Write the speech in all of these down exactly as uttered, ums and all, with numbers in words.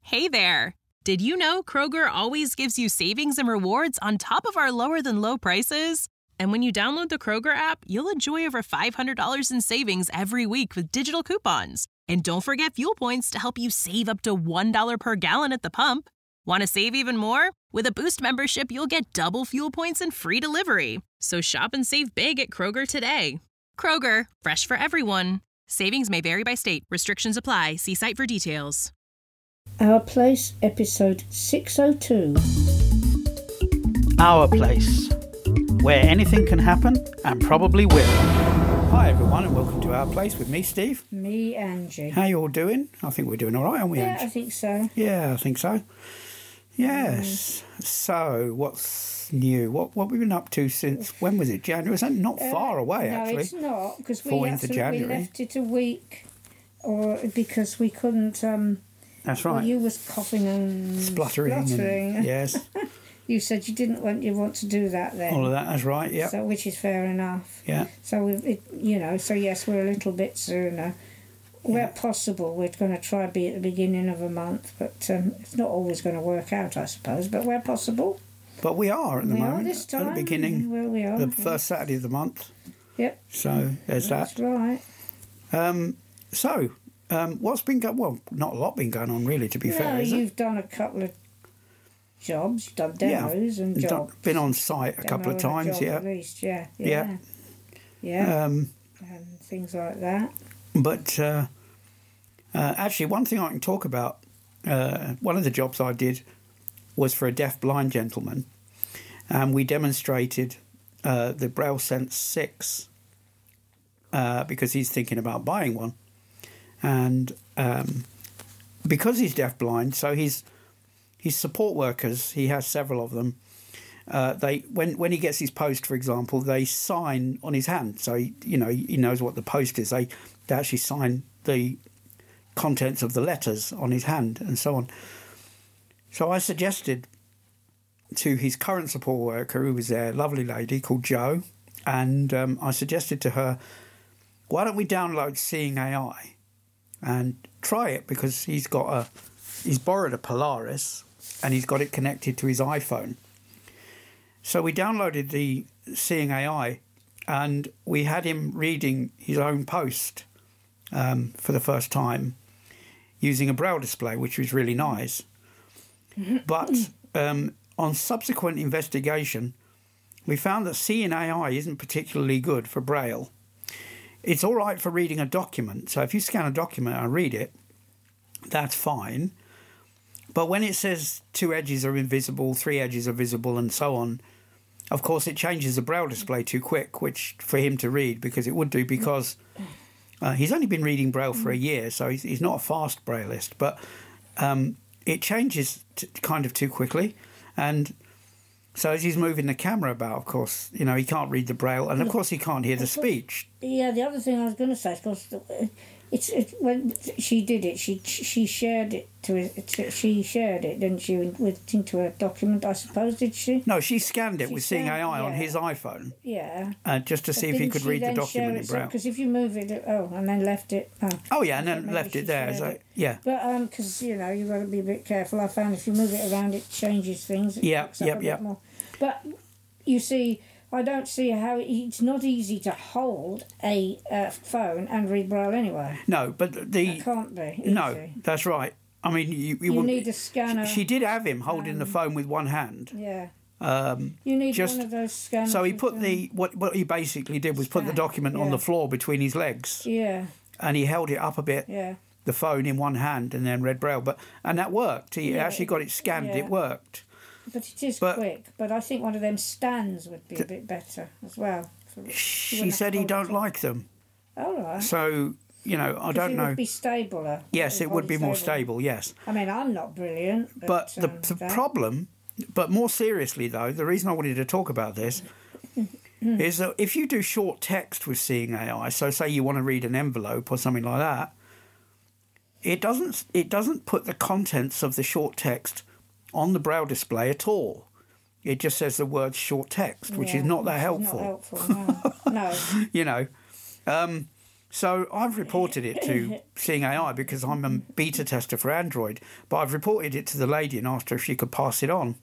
Hey there! Did you know Kroger always gives you savings and rewards on top of our lower-than-low prices? And when you download the Kroger app, you'll enjoy over five hundred dollars in savings every week with digital coupons. And don't forget fuel points to help you save up to one dollar per gallon at the pump. Want to save even more? With a Boost membership, you'll get double fuel points and free delivery. So shop and save big at Kroger today. Kroger, fresh for everyone. Savings may vary by state. Restrictions apply. See site for details. Our Place, episode six oh two. Our Place, where anything can happen and probably will. Hi everyone and welcome to Our Place with me, Steve. Me, Angie. How you all doing? I think we're doing all right, aren't we, Yeah, Angie? I think so. Yeah, I think so. Yes. Mm. So, what's new? What what we've been up to since, when was it? January? Was that not Uh, far away, no, actually? No, it's not, because we fourteenth of absolutely January. left it a week, or because we couldn't... Um, That's right. well, you was coughing and Spluttering. spluttering. And, yes. You said you didn't want you want to do that then. All of that, that's right, yeah. So, which is fair enough. Yeah. So, we, it, you know, so yes, we're a little bit sooner. Where Yeah. possible, we're going to try to be at the beginning of a month, but um, it's not always going to work out, I suppose. But where possible, But we are at the we moment. are this time. At the beginning, Well, we are. the first Saturday of the month. Yep. So, there's That's that. right. Um, so, um, what's been going? Well, not a lot been going on, really. To be No, fair, is you've it? done a couple of jobs. You've done Yeah. demos and Done- jobs. Been on site a couple of Demo and a times, job yeah. At least, yeah, Yeah. yeah, yeah, Um, and things like that. but uh, uh, actually, one thing I can talk about. Uh, one of the jobs I did was for a deaf-blind gentleman, and we demonstrated uh, the Braille Sense six uh, because he's thinking about buying one. And um, because he's deaf-blind, so his his support workers, he has several of them. Uh, they when when he gets his post, for example, they sign on his hand, so he, you know he knows what the post is. They they actually sign the contents of the letters on his hand and so on. So I suggested to his current support worker, who was there, a lovely lady called Jo, and um, I suggested to her, why don't we download Seeing A I and try it, because he's got a he's borrowed a Polaris and he's got it connected to his iPhone. So we downloaded the Seeing A I and we had him reading his own post um, for the first time using a Braille display, which was really nice. But um, on subsequent investigation, we found that Seeing A I isn't particularly good for Braille. It's all right for reading a document. So if you scan a document and read it, that's fine. But when it says two edges are invisible, three edges are visible, and so on, of course it changes the Braille display too quick, which for him to read, because it would do, because uh, he's only been reading Braille for a year, so he's, he's not a fast Brailleist. But um, it changes t- kind of too quickly. And so as he's moving the camera about, of course, you know, he can't read the Braille, and of course he can't hear the speech. Yeah, the other thing I was going to say, of course, it's it, when she did it, she she shared it to, to she shared it, didn't she, with into a document, I suppose, did she? No, she scanned it She with Seeing A I scanned- on yeah. his iPhone, Yeah. uh, just to see if he could read the document in Braille. Because if you move it, oh, and then left it. Oh, Oh yeah, and I then thought maybe left she it there. shared So it. yeah, But um, because you know you've got to be a bit careful. I found if you move it around, it changes things. It Yeah, picks up yep, a bit yep. more. But you see, I don't see how it's not easy to hold a uh, phone and read Braille anyway. no, but the It can't be. no, easy. that's right. I mean, you you, You wouldn't- need a scanner. She did have him holding the phone with one hand. Yeah. Um, You need just one of those scanners. so he with, put um, the what what he basically did was put the Scan, document on yeah. the floor between his legs, Yeah, and he held it up a bit, yeah. the phone in one hand, and then read Braille. But and that worked. He Yeah, actually got it scanned. yeah. It worked. But it is But- quick. But I think one of them stands would be a bit better as well. For, you She wouldn't said he have to hold don't it. like them. All right. So you know, I don't it know. would be stabler. Yes, it would be hold more stable. Yes. I mean, I'm not brilliant. But, But the, um, the that- problem, but more seriously though, the reason I wanted to talk about this is that if you do short text with Seeing A I, so say you want to read an envelope or something like that, it doesn't it doesn't put the contents of the short text on the Braille display at all. It just says the word short text, which Yeah, is not that which is helpful. Not helpful, no. no. You know, um, So I've reported it to Seeing A I because I'm a beta tester for Android, but I've reported it to the lady and asked her if she could pass it on.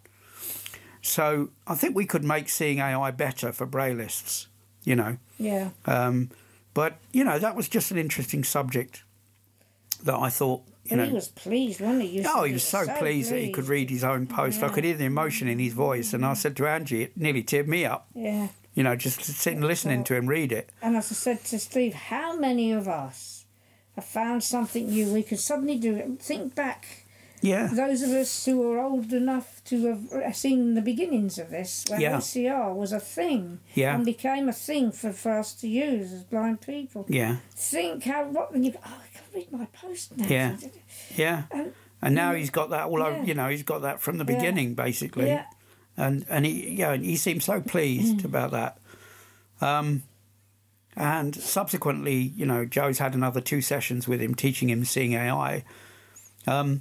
So I think we could make Seeing A I better for Braillists, you know. Yeah. Um, but, you know, that was just an interesting subject that I thought, you And know. he was pleased, wasn't he? You Oh, said he was so, pleased, pleased that he could read his own post. I Yeah. could hear the emotion in his voice. And I said to Angie, it nearly teared me up, Yeah. you know, just sitting listening to him read it. And as I said to Steve, how many of us have found something new we could suddenly do? Think back, Yeah. those of us who are old enough to have seen the beginnings of this, when Yeah. O C R was a thing Yeah. and became a thing for, for us to use as blind people. Yeah. Think how, what, when you go, oh, I can read my post now. Yeah. Yeah. And, And now he's got that all over, Yeah. you know, he's got that from the Yeah. beginning, basically. yeah, And and he, yeah, he seemed so pleased about that. Um, and subsequently, you know, Joe's had another two sessions with him, teaching him Seeing A I. Um,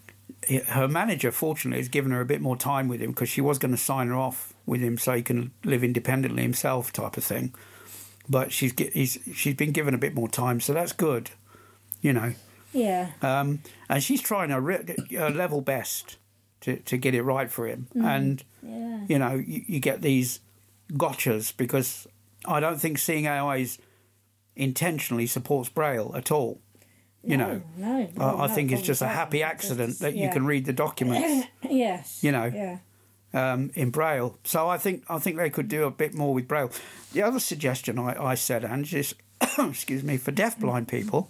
her manager, fortunately, has given her a bit more time with him because she was going to sign her off with him so he can live independently himself, type of thing. But she's he's, she's been given a bit more time, so that's good, you know. yeah. Um, and she's trying her, re- her level best to, to get it right for him. Mm. And, Yeah. you know, you, you get these gotchas because I don't think Seeing A I is intentionally supports Braille at all. You no, know, no, I, I no, think it's just a probably happy not. accident that you Yeah. can read the documents, Yes. you know, Yeah. um, in Braille. So I think I think they could do a bit more with Braille. The other suggestion I, I said, Ange, is, excuse me, for deafblind people,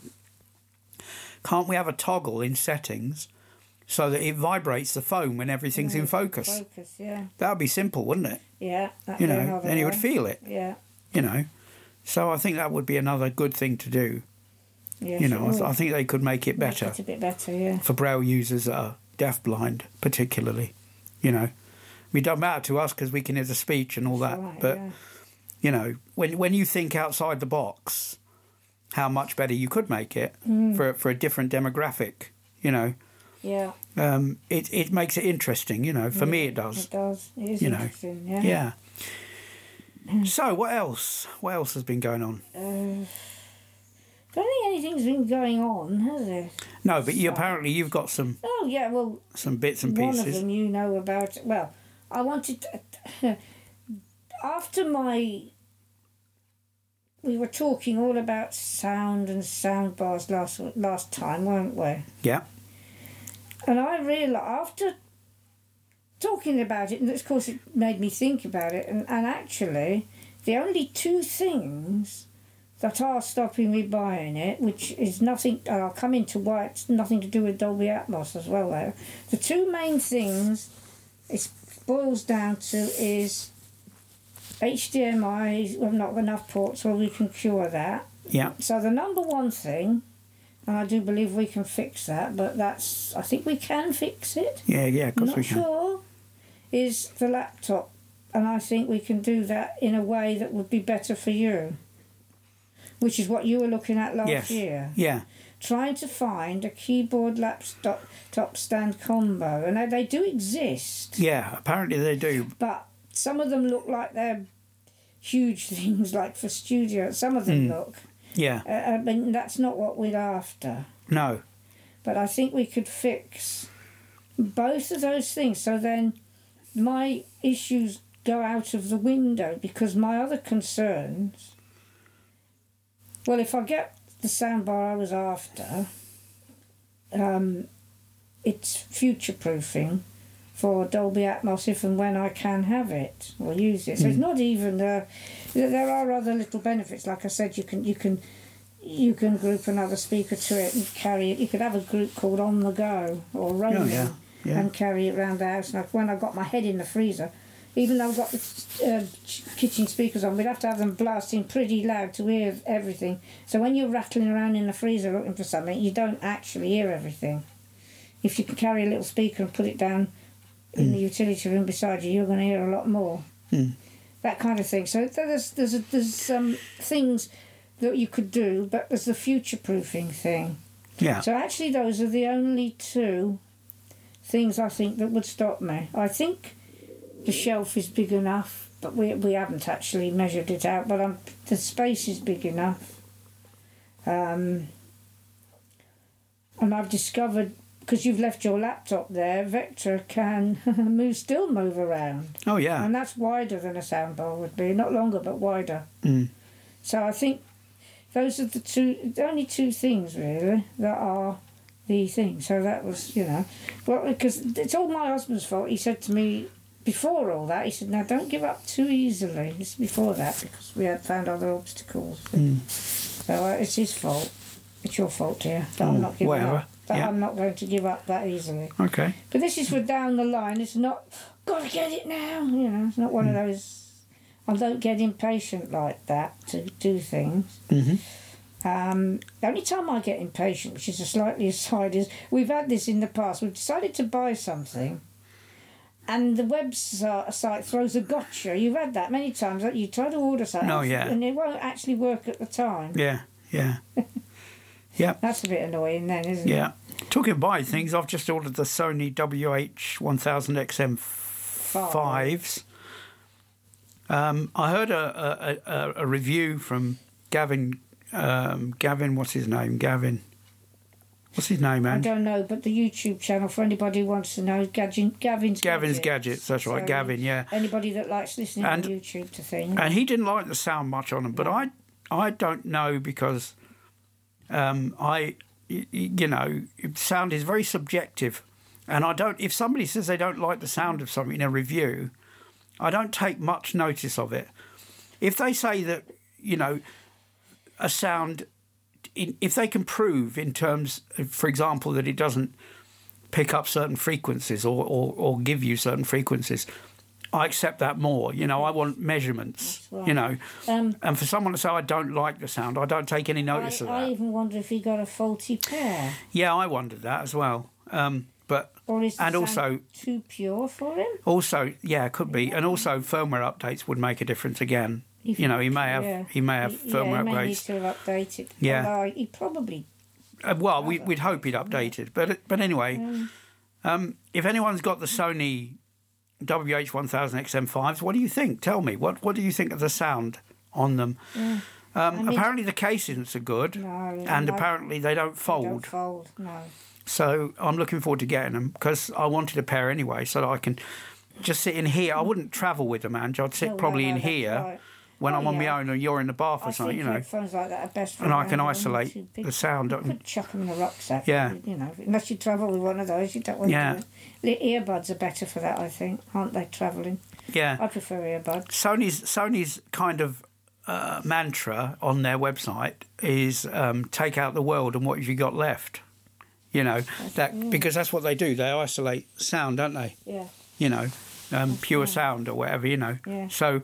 can't we have a toggle in settings so that it vibrates the phone when everything's in focus? Focus, yeah. That would be simple, wouldn't it? Yeah. that'd You be know, another then he would way. feel it, Yeah. you know. So I think that would be another good thing to do. Yes, You know, I, it th- I would. think they could make it Make better it a bit better, yeah. for Braille users that are deafblind, particularly. You know, it don't matter to us because we can hear the speech and all that. Right, but yeah. you know, when when you think outside the box, how much better you could make it Mm. for for a different demographic. You know, Yeah. um, it it makes it interesting. You know, for me it does. It does. It is You know, interesting, yeah. Yeah. So what else? What else has been going on? Uh, don't think anything's been going on, has it? No, but you So- apparently you've got some Oh, yeah, well, some bits and one of pieces. them you know about. Well, I wanted to, after my... We were talking all about sound and sound bars last last time, weren't we? Yeah. And I realised, after talking about it, and of course it made me think about it, and, and actually, the only two things that are stopping me buying it, which is nothing, and I'll come into why it's nothing to do with Dolby Atmos as well, though. The two main things it boils down to is H D M I, we've not got enough ports where we can cure that. Yeah. So the number one thing, and I do believe we can fix that, but that's, I think we can fix it. Yeah. Yeah. Of I'm course not we can. sure, is the laptop. And I think we can do that in a way that would be better for you, which is what you were looking at last Yes. year. Yeah. Trying to find a keyboard laptop top stand combo. And they, they do exist, Yeah. Apparently they do. but some of them look like they're huge things, like for studio. Some of them Mm. look. Yeah. Uh, I mean, that's not what we're after. No. But I think we could fix both of those things. So then my issues go out of the window, because my other concerns... Well, if I get the soundbar I was after, um, it's future-proofing for Dolby Atmos if and when I can have it or use it. So it's not even... Uh, there are other little benefits. Like I said, you can you can you can group another speaker to it and carry it. You could have a group called On The Go or Roaming Oh, yeah. Yeah. and carry it around the house. And when I got my head in the freezer, even though I've got the uh, kitchen speakers on, we'd have to have them blasting pretty loud to hear everything. So when you're rattling around in the freezer looking for something, you don't actually hear everything. If you can carry a little speaker and put it down in Mm. the utility room beside you, you're going to hear a lot more. Mm. That kind of thing. So there's there's there's some things that you could do, but there's the future-proofing thing. Yeah. So actually, those are the only two things I think that would stop me. I think the shelf is big enough, but we we haven't actually measured it out. But I'm, the space is big enough. Um, and I've discovered, because you've left your laptop there, Vector can move, still move around. Oh, yeah. And that's wider than a soundbar would be. Not longer, but wider. Mm. So I think those are the two, the only two things, really, that are the thing. So that was, you know, well, because it's all my husband's fault. He said to me before all that, he said, now don't give up too easily. This is before that, because we had found other obstacles. Mm. So uh, it's his fault. It's your fault, dear, that I'm not giving whatever. up. That Yeah. I'm not going to give up that easily. Okay. But this is for down the line. It's not, gotta get it now. You know, it's not one of those, I don't get impatient like that to do things. Mm-hmm. Um, the only time I get impatient, which is a slightly aside, is we've had this in the past. We've decided to buy something, and the website throws a gotcha. You've had that many times. That you try to order something, Oh, yeah. and it won't actually work at the time. Yeah, yeah. Yeah. That's a bit annoying, then, isn't it? Yeah. Talking about things, I've just ordered the Sony W H one thousand X M fives. Um, I heard a, a, a, a review from Gavin. Um, Gavin, what's his name? Gavin. What's his name, man? I don't know, but the YouTube channel, for anybody who wants to know, Gavin, Gavin's Gavin's Gadgets. Gadgets, that's right, So, Gavin, yeah. Anybody that likes listening And- on YouTube to things. And he didn't like the sound much on them, but I, I don't know because um, I, y- y- you know, sound is very subjective, and I don't. If somebody says they don't like the sound of something in a review, I don't take much notice of it. If they say that, you know, a sound, in, if they can prove in terms, for example, that it doesn't pick up certain frequencies or, or, or give you certain frequencies, I accept that more. You know, I want measurements, right. you know. Um, And for someone to say, I don't like the sound, I don't take any notice I, of that. I even wonder if he got a faulty pair. Yeah, I wondered that as well. Um, but Or is the and sound also, too pure for him? also, yeah, it could be. And also, firmware updates would make a difference again. If- You know, he may have yeah. he may have He- firmware yeah, he may need updates. to have updated. Yeah. Although he probably... Uh, well, we, we'd hope he'd updated, but but anyway, Um, um, if anyone's got the Sony W H one thousand X M fives, what do you think? Tell me, what what do you think of the sound on them? Yeah. Um, I mean- apparently, the casings are good, No, and no, apparently they don't they fold. don't fold, no. So I'm looking forward to getting them because I wanted a pair anyway, so that I can just sit in here. I wouldn't travel with them, Ange. I'd sit No, probably no, in that's here right. when Oh, I'm on my yeah. own, and you're in the bath or I something, think you know. headphones like that are best for And I around can when they're isolate too big. the sound. You could chuck them in a rucksack. Yeah. You know, unless you travel with one of those, you don't want Yeah. to. The earbuds are better for that, I think, aren't they? Travelling. Yeah. I prefer earbuds. Sony's Sony's kind of uh, mantra on their website is um, take out the world and what have you got left? You know, that because that's what they do. They isolate sound, don't they? Yeah. You know, um, pure sound or whatever, you know. Yeah. So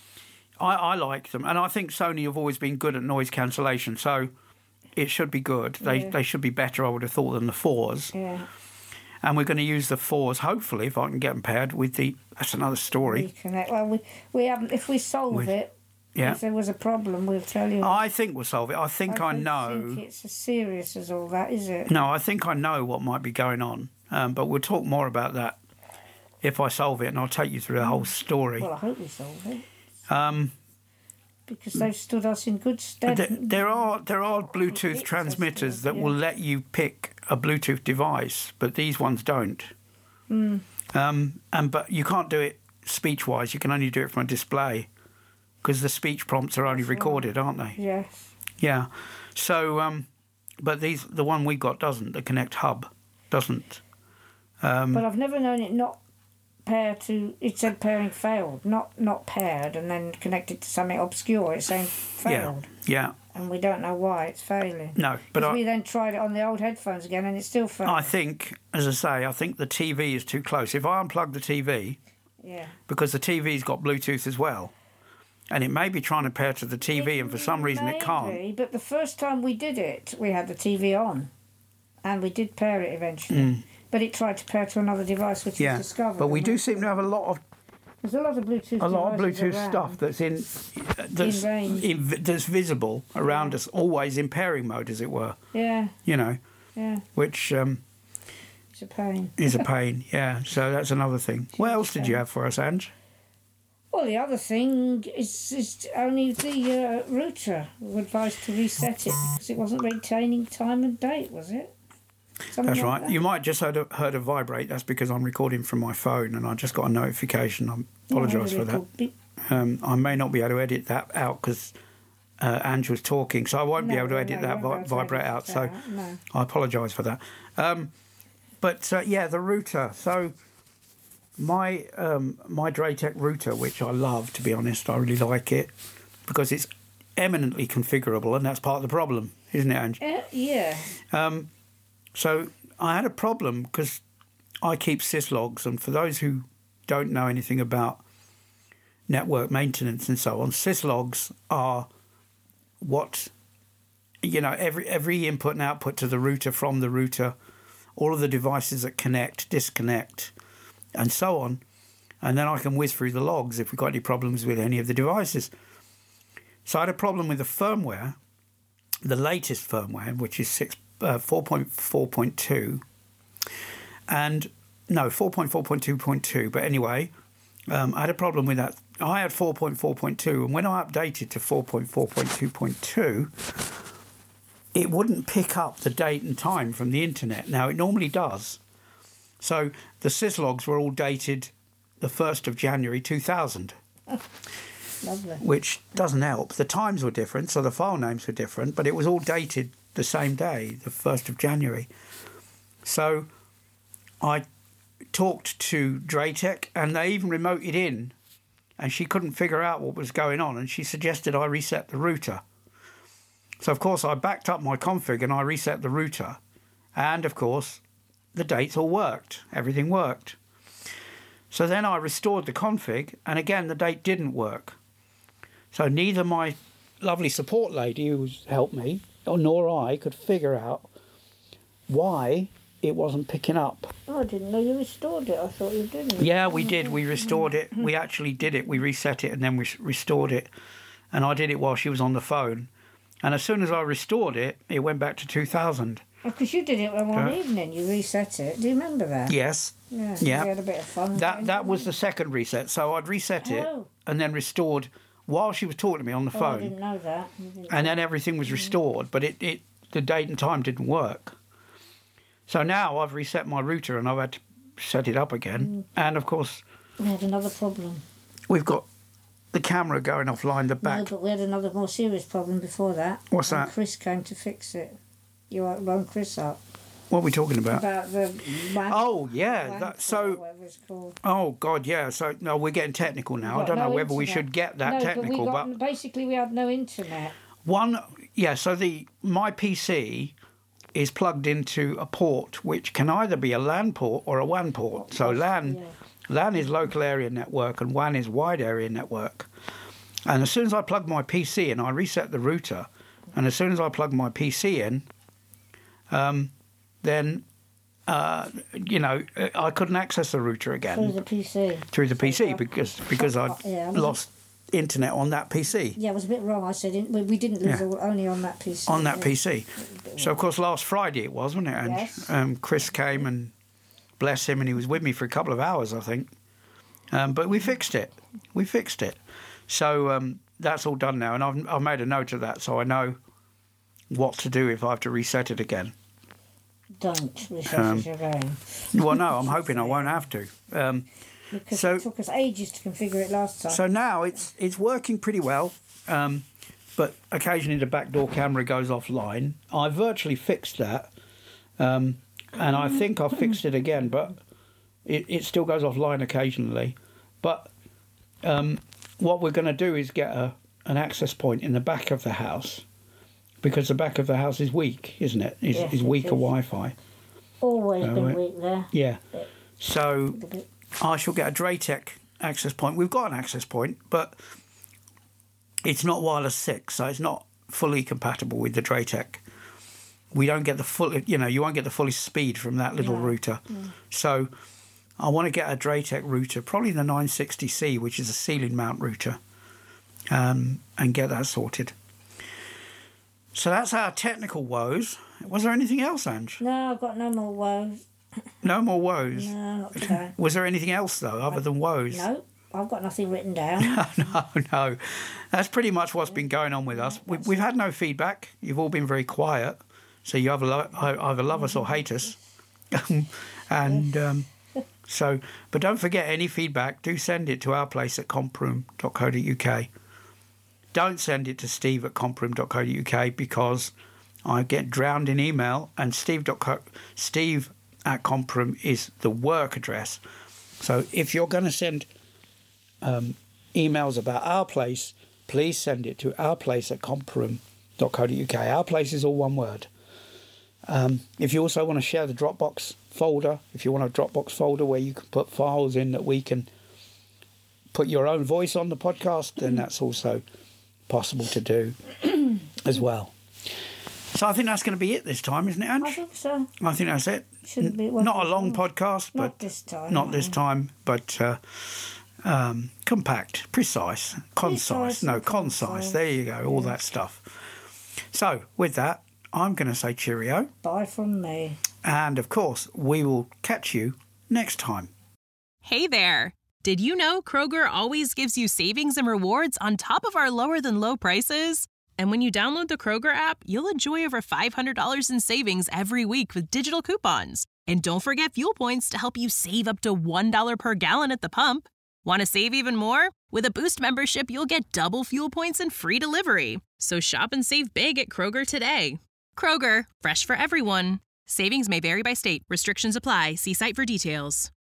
I, I like them. And I think Sony have always been good at noise cancellation. So it should be good. They, Yeah. they should be better, I would have thought, than the fours. Yeah. And we're going to use the fours, hopefully, if I can get them paired with the... That's another story. Reconnect. Well, we, we haven't. If we solve We- it, Yeah. if there was a problem, we'll tell you. I think we'll solve it. I think I, don't know... think it's as serious as all that, is it? No, I think I know what might be going on. Um, but we'll talk more about that if I solve it, and I'll take you through the whole story. Well, I hope we solve it. Um, Because they've stood us in good stead. there, there are there are Bluetooth It's transmitters just, that yeah. will let you pick a Bluetooth device, but these ones don't. Mm. Um, and but you can't do it speech wise. You can only do it from a display because the speech prompts are only That's right. recorded, aren't they? Yes. Yeah. So, um, but these the one we got doesn't. The Connect Hub doesn't. Um, But I've never known it not pair to. It said pairing failed, not not paired, and then connected to something obscure. It's saying yeah. failed, Yeah. and we don't know why it's failing. No, but Because I, we then tried it on the old headphones again, and it still failed. I think, as I say, I think the T V is too close. If I unplug the T V, yeah. because the T V's got Bluetooth as well, and it may be trying to pair to the T V, and for some reason it can't. Maybe, but the first time we did it, we had the T V on, and we did pair it eventually. Mm. But it tried to pair to another device, which Yeah, was discovered. but we and do that's- seem to have a lot of There's a lot of Bluetooth. a lot of devices Bluetooth around. stuff that's in that's range. in, that's visible around us, always in pairing mode, as it were. Yeah, You know, yeah, which um, it's a pain. is a pain. Yeah, so that's another thing. What else did you have for us, Ange? Well, the other thing is, is only the uh, router were advised to reset it because it wasn't retaining time and date, was it? Something That's like right. that? You might just heard a, heard a vibrate. That's because I'm recording from my phone and I just got a notification. I apologise Oh, for that. beep. Um, I may not be able to edit that out because uh, Ange was talking, so I won't be No, able to no, edit no, that you vi- won't be able to vibrate edit out. that So out, no. I apologise for that. Um, but uh, yeah, the router. So my um, my Draytech router, which I love, to be honest, I really like it because it's eminently configurable, and that's part of the problem, isn't it, Ange? Uh, yeah. Um, so I had a problem because I keep syslogs, and for those who don't know anything about network maintenance and so on, syslogs are what, you know, every every input and output to the router from the router, all of the devices that connect, disconnect, and so on, and then I can whiz through the logs if we've got any problems with any of the devices. So I had a problem with the firmware, the latest firmware, which is six, uh, four point four point two, and no, four point four point two point two, but anyway, um, I had a problem with that. I had four point four point two, and when I updated to four point four point two point two, it wouldn't pick up the date and time from the internet. Now, it normally does. So the syslogs were all dated the first of January two thousand. Lovely. Which doesn't help. The times were different, so the file names were different, but it was all dated the same day, the first of January. So I talked to Draytech, and they even remoted in, and she couldn't figure out what was going on, and she suggested I reset the router. So, of course, I backed up my config and I reset the router, and, of course, the dates all worked. Everything worked. So then I restored the config, and again, the date didn't work. So neither my lovely support lady who's helped me, or nor I, could figure out why it wasn't picking up. Oh, I didn't know you restored it. I thought you didn't. Yeah, we did. We restored it. We actually did it. We reset it and then we restored it. And I did it while she was on the phone. And as soon as I restored it, it went back to two thousand. Because you did it one Uh, evening. You reset it. Do you remember that? Yes. Yeah. Yeah. We had a bit of fun. That going. that was the second reset. So I'd reset it Oh. and then restored while she was talking to me on the Oh, I phone. didn't know that. You didn't And then everything was restored, but it, it the date and time didn't work. So now I've reset my router and I've had to set it up again. And of course, We had another problem. we've got the camera going offline, the No, back. but we had another more serious problem before that. What's And that? Chris came to fix it. You woke Chris up What are we talking about? about the wank, Oh, yeah. wank That, or so, whatever it's called. oh, God, yeah. So, no, we're getting technical now. I Got don't know no whether we internet. should get that no, technical, but, we but, got, basically we had no internet. one, yeah, so the my P C is plugged into a port which can either be a LAN port or a WAN port. So LAN, Yeah. LAN is local area network and WAN is wide area network. And as soon as I plug my P C in, I reset the router. And as soon as I plug my P C in, um, then, uh, you know, I couldn't access the router again Through the P C. through the P C So, because because I yeah, I was- lost internet on that P C. Yeah, it was a bit wrong. I said it, we we didn't lose Yeah. all, only on that P C. On that yeah. P C. So, of course, last Friday it was, wasn't it? And Yes. um, Chris came and bless him, and he was with me for a couple of hours, I think. Um, but we fixed it. We fixed it. So um, that's all done now, and I've, I've made a note of that so I know what to do if I have to reset it again. Don't reset Um, it again. Well, no, I'm hoping I won't have to. Um, Because so- it took us ages to configure it last time. So now it's it's working pretty well, um, but occasionally the backdoor camera goes offline. I virtually fixed that, um, and I think I've fixed it again, but it, it still goes offline occasionally. But um, what we're going to do is get a an access point in the back of the house, because the back of the house is weak, isn't it? Is Yes, is it weaker is. Wi-Fi. Always Oh, been right. weak there. Yeah. So A bit- I shall get a Draytech access point. We've got an access point, but it's not wireless six, so it's not fully compatible with the Draytech. We don't get the full, you know, you won't get the fullest speed from that little No. router. So I want to get a Draytech router, probably the nine sixty C, which is a ceiling mount router, um, and get that sorted. So that's our technical woes. Was there anything else, Ange? No, I've got no more woes. No more woes. No, not today. Was there anything else though, other than woes? No, I've got nothing written down. no, no. That's pretty much what's been going on with us. We, we've had no feedback. You've all been very quiet. So you either, lo- either love us or hate us. and um, so, but don't forget, any feedback, do send it to our place at comproom dot co dot uk. Don't send it to steve at comproom dot co dot uk because I get drowned in email, and steve, steve at comproom is the work address. So if you're going to send um, emails about our place, please send it to our place at comproom dot co dot uk. Our place is all one word. Um, if you also want to share the Dropbox folder, if you want a Dropbox folder where you can put files in that we can put your own voice on the podcast, then that's also possible to do as well. So I think that's going to be it this time, isn't it, Ange? I think so. I think that's it. Shouldn't be. Not a long podcast, but not this time. Not this time, but uh, um, compact, precise, concise. Precise no, and concise. concise. There you go. All that stuff. So with that, I'm going to say cheerio. Bye from me. And of course, we will catch you next time. Hey there! Did you know Kroger always gives you savings and rewards on top of our lower than low prices? And when you download the Kroger app, you'll enjoy over five hundred dollars in savings every week with digital coupons. And don't forget fuel points to help you save up to one dollar per gallon at the pump. Want to save even more? With a Boost membership, you'll get double fuel points and free delivery. So shop and save big at Kroger today. Kroger, fresh for everyone. Savings may vary by state. Restrictions apply. See site for details.